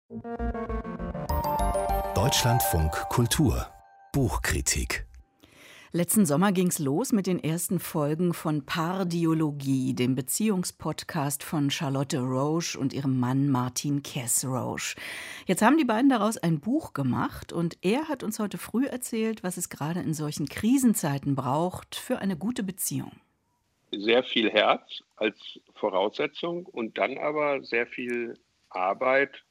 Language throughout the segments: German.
Deutschlandfunk Kultur Buchkritik. Letzten Sommer ging's los mit den ersten Folgen von Paardiologie, dem Beziehungspodcast von Charlotte Roche und ihrem Mann Martin Kess-Roche. Jetzt haben die beiden daraus ein Buch gemacht und er hat uns heute früh erzählt, was es gerade in solchen Krisenzeiten braucht für eine gute Beziehung. Sehr viel Herz als Voraussetzung und dann aber sehr viel Arbeit,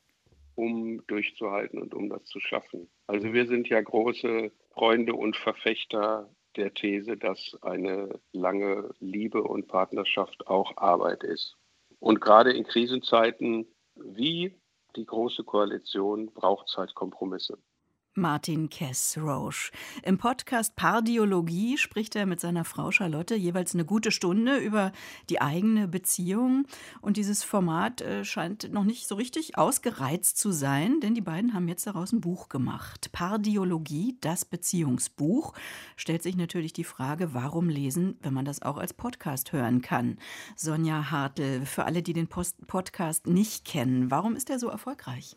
um durchzuhalten und um das zu schaffen. Also wir sind ja große Freunde und Verfechter der These, dass eine lange Liebe und Partnerschaft auch Arbeit ist. Und gerade in Krisenzeiten wie die Große Koalition braucht es halt Kompromisse. Martin Kess-Roche. Im Podcast Paardiologie spricht er mit seiner Frau Charlotte jeweils eine gute Stunde über die eigene Beziehung. Und dieses Format scheint noch nicht so richtig ausgereizt zu sein, denn die beiden haben jetzt daraus ein Buch gemacht. Paardiologie, das Beziehungsbuch. Stellt sich natürlich die Frage, warum lesen, wenn man das auch als Podcast hören kann. Sonja Hartl, für alle, die den Podcast nicht kennen, warum ist er so erfolgreich?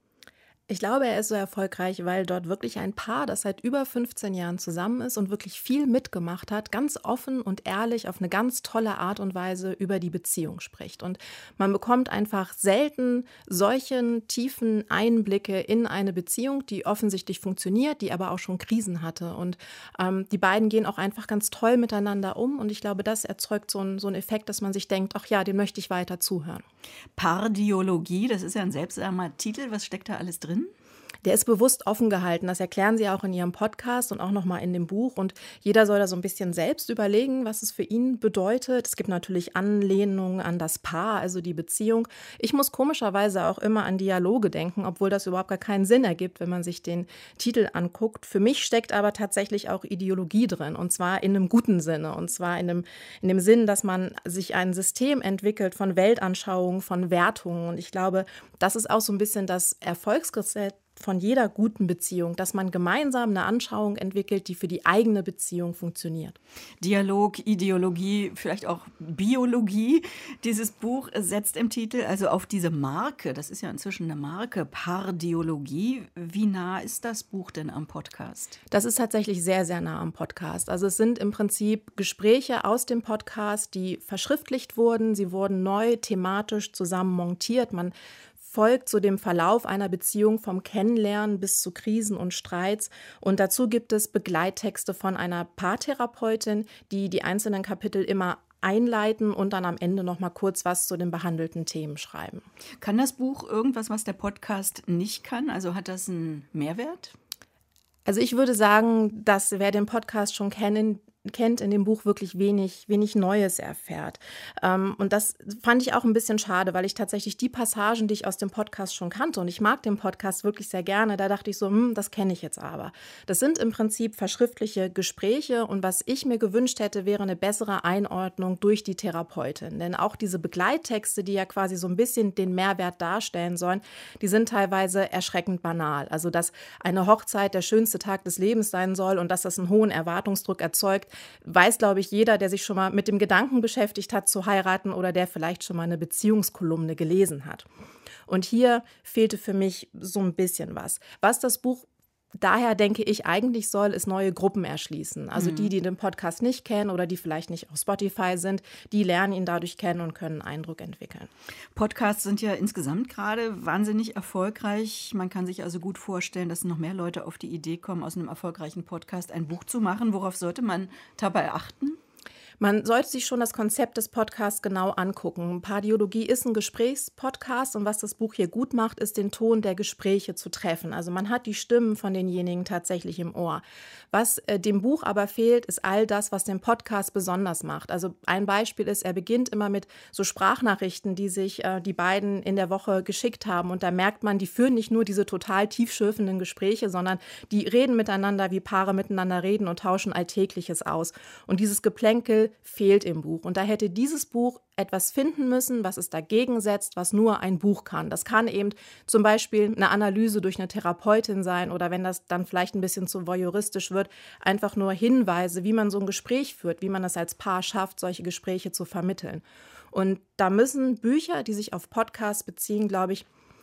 Ich glaube, er ist so erfolgreich, weil dort wirklich ein Paar, das seit über 15 Jahren zusammen ist und wirklich viel mitgemacht hat, ganz offen und ehrlich auf eine ganz tolle Art und Weise über die Beziehung spricht. Und man bekommt einfach selten solchen tiefen Einblicke in eine Beziehung, die offensichtlich funktioniert, die aber auch schon Krisen hatte. Und die beiden gehen auch einfach ganz toll miteinander um. Und ich glaube, das erzeugt so einen Effekt, dass man sich denkt, ach ja, dem möchte ich weiter zuhören. Paardiologie, das ist ja ein seltsamer Titel. Was steckt da alles drin? Der ist bewusst offen gehalten. Das erklären sie auch in ihrem Podcast und auch nochmal in dem Buch. Und jeder soll da so ein bisschen selbst überlegen, was es für ihn bedeutet. Es gibt natürlich Anlehnungen an das Paar, also die Beziehung. Ich muss komischerweise auch immer an Dialoge denken, obwohl das überhaupt gar keinen Sinn ergibt, wenn man sich den Titel anguckt. Für mich steckt aber tatsächlich auch Ideologie drin, und zwar in einem guten Sinne. Und zwar in dem Sinn, dass man sich ein System entwickelt von Weltanschauungen, von Wertungen. Und ich glaube, das ist auch so ein bisschen das Erfolgsrezept von jeder guten Beziehung, dass man gemeinsam eine Anschauung entwickelt, die für die eigene Beziehung funktioniert. Dialog, Ideologie, vielleicht auch Biologie. Dieses Buch setzt im Titel also auf diese Marke, das ist ja inzwischen eine Marke, Paardiologie. Wie nah ist das Buch denn am Podcast? Das ist tatsächlich sehr, sehr nah am Podcast. Also es sind im Prinzip Gespräche aus dem Podcast, die verschriftlicht wurden. Sie wurden neu thematisch zusammen montiert. Man folgt zu dem Verlauf einer Beziehung vom Kennenlernen bis zu Krisen und Streits. Und dazu gibt es Begleittexte von einer Paartherapeutin, die die einzelnen Kapitel immer einleiten und dann am Ende noch mal kurz was zu den behandelten Themen schreiben. Kann das Buch irgendwas, was der Podcast nicht kann? Also hat das einen Mehrwert? Also ich würde sagen, dass wer den Podcast schon kennt, in dem Buch wirklich wenig Neues erfährt. Und das fand ich auch ein bisschen schade, weil ich tatsächlich die Passagen, die ich aus dem Podcast schon kannte, und ich mag den Podcast wirklich sehr gerne, da dachte ich so, das kenne ich jetzt aber. Das sind im Prinzip verschriftliche Gespräche, und was ich mir gewünscht hätte, wäre eine bessere Einordnung durch die Therapeutin. Denn auch diese Begleittexte, die ja quasi so ein bisschen den Mehrwert darstellen sollen, die sind teilweise erschreckend banal. Also, dass eine Hochzeit der schönste Tag des Lebens sein soll und dass das einen hohen Erwartungsdruck erzeugt, weiß, glaube ich, jeder, der sich schon mal mit dem Gedanken beschäftigt hat, zu heiraten oder der vielleicht schon mal eine Beziehungskolumne gelesen hat. Und hier fehlte für mich so ein bisschen was. Was das Buch daher, denke ich, eigentlich soll, ist neue Gruppen erschließen. Also die den Podcast nicht kennen oder die vielleicht nicht auf Spotify sind, die lernen ihn dadurch kennen und können einen Eindruck entwickeln. Podcasts sind ja insgesamt gerade wahnsinnig erfolgreich. Man kann sich also gut vorstellen, dass noch mehr Leute auf die Idee kommen, aus einem erfolgreichen Podcast ein Buch zu machen. Worauf sollte man dabei achten? Man sollte sich schon das Konzept des Podcasts genau angucken. Paardiologie ist ein Gesprächspodcast, und was das Buch hier gut macht, ist, den Ton der Gespräche zu treffen. Also man hat die Stimmen von denjenigen tatsächlich im Ohr. Was dem Buch aber fehlt, ist all das, was den Podcast besonders macht. Also ein Beispiel ist, er beginnt immer mit so Sprachnachrichten, die sich die beiden in der Woche geschickt haben. Und da merkt man, die führen nicht nur diese total tiefschürfenden Gespräche, sondern die reden miteinander, wie Paare miteinander reden, und tauschen Alltägliches aus. Und dieses Geplänkel fehlt im Buch. Und da hätte dieses Buch etwas finden müssen, was es dagegen setzt, was nur ein Buch kann. Das kann eben zum Beispiel eine Analyse durch eine Therapeutin sein, oder wenn das dann vielleicht ein bisschen zu voyeuristisch wird, einfach nur Hinweise, wie man so ein Gespräch führt, wie man es als Paar schafft, solche Gespräche zu vermitteln. Und da müssen Bücher, die sich auf Podcasts beziehen, glaube ich,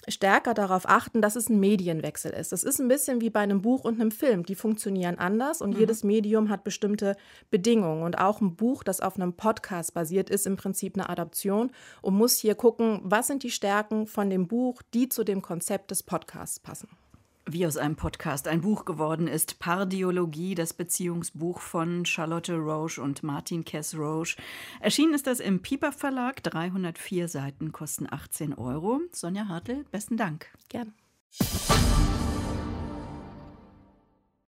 stärker darauf achten, dass es ein Medienwechsel ist. Das ist ein bisschen wie bei einem Buch und einem Film. Die funktionieren anders und jedes Medium hat bestimmte Bedingungen. Und auch ein Buch, das auf einem Podcast basiert, ist im Prinzip eine Adaption und muss hier gucken, was sind die Stärken von dem Buch, die zu dem Konzept des Podcasts passen. Wie aus einem Podcast ein Buch geworden ist, Pardiologie, das Beziehungsbuch von Charlotte Roche und Martin Kess-Roche. Erschienen ist das im Piper Verlag, 304 Seiten, kosten 18 €. Sonja Hartl, besten Dank. Gerne.